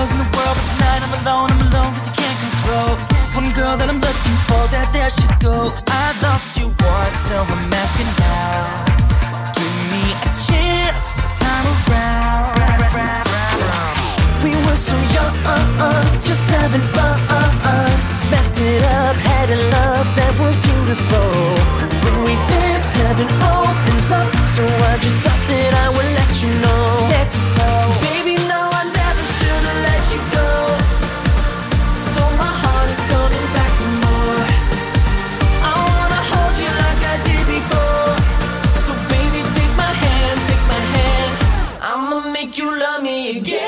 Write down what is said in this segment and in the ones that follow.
girls in the world, but tonight I'm alone cause I can't come close. One girl that I'm looking for, there she goes. I lost you once, so I'm asking now. Give me a chance this time around. We were so young, just having fun. Messed it up, had a love that was beautiful. When we dance, heaven opens up. So I just thought that I would let you know. Baby, no, I never should've let you go. So my heart is coming back for more. I wanna hold you like I did before. So baby, take my hand. I'ma make you love me again.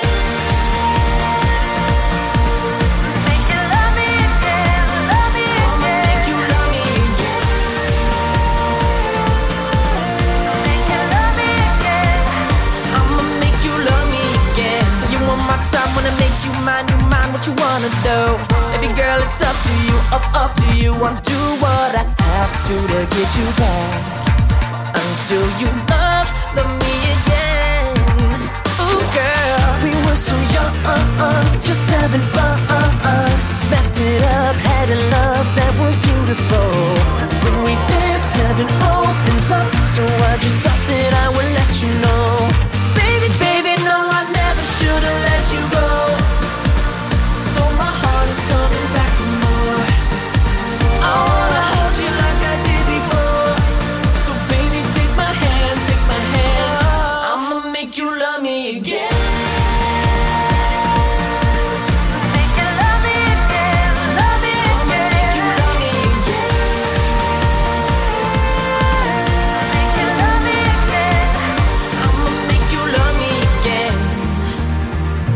Time when I make you mine, what you wanna do. Baby girl, it's up to you, up to you. I'll do what I have to get you back. Until you love me again. Ooh girl, we were so young, just having fun. Messed it up, had a love that was beautiful. When we dance, heaven opens up. So I just thought that I would let you know. Baby, no, I never should've let you go. So my heart is coming back for more. I wanna hold you like I did before. So baby, take my hand. I'ma make you love me again.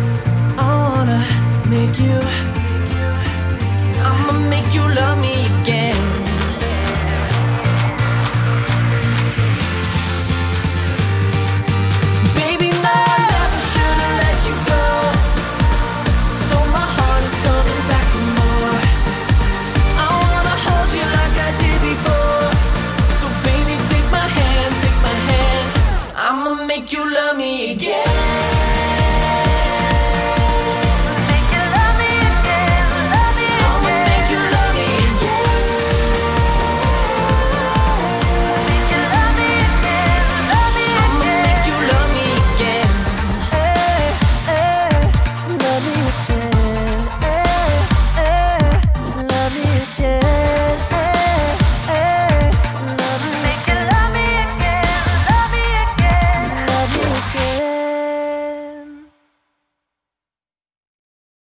I'ma make you love me again.